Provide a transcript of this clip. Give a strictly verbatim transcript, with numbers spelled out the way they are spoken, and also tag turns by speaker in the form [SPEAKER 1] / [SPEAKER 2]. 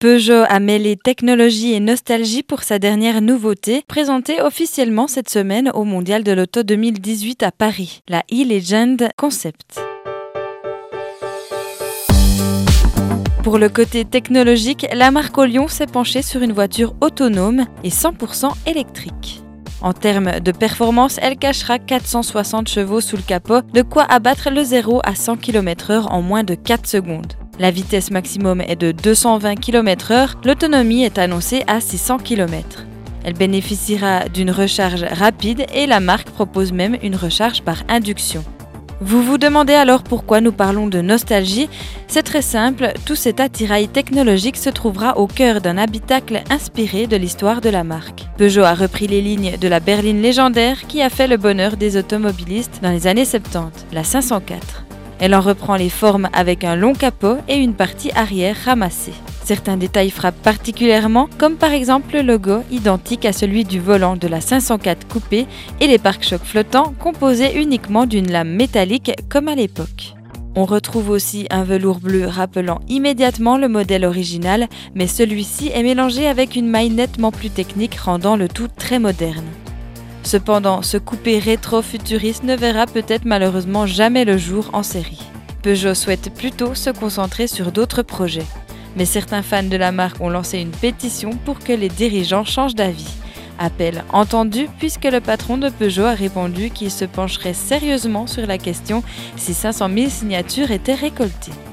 [SPEAKER 1] Peugeot a mêlé technologie et nostalgie pour sa dernière nouveauté, présentée officiellement cette semaine au Mondial de l'Auto deux mille dix-huit à Paris, la e-Legend Concept. Pour le côté technologique, la marque Olion s'est penchée sur une voiture autonome et cent pour cent électrique. En termes de performance, elle cachera quatre cent soixante chevaux sous le capot, de quoi abattre le zéro à cent kilomètres heure en moins de quatre secondes. La vitesse maximum est de deux cent vingt kilomètres heure, l'autonomie est annoncée à six cents kilomètres. Elle bénéficiera d'une recharge rapide et la marque propose même une recharge par induction. Vous vous demandez alors pourquoi nous parlons de nostalgie? C'est très simple, tout cet attirail technologique se trouvera au cœur d'un habitacle inspiré de l'histoire de la marque. Peugeot a repris les lignes de la berline légendaire qui a fait le bonheur des automobilistes dans les années soixante-dix, la cinq cent quatre. Elle en reprend les formes avec un long capot et une partie arrière ramassée. Certains détails frappent particulièrement, comme par exemple le logo identique à celui du volant de la cinq cent quatre coupé et les pare-chocs flottants composés uniquement d'une lame métallique comme à l'époque. On retrouve aussi un velours bleu rappelant immédiatement le modèle original, mais celui-ci est mélangé avec une maille nettement plus technique rendant le tout très moderne. Cependant, ce coupé rétro-futuriste ne verra peut-être malheureusement jamais le jour en série. Peugeot souhaite plutôt se concentrer sur d'autres projets. Mais certains fans de la marque ont lancé une pétition pour que les dirigeants changent d'avis. Appel entendu puisque le patron de Peugeot a répondu qu'il se pencherait sérieusement sur la question si cinq cent mille signatures étaient récoltées.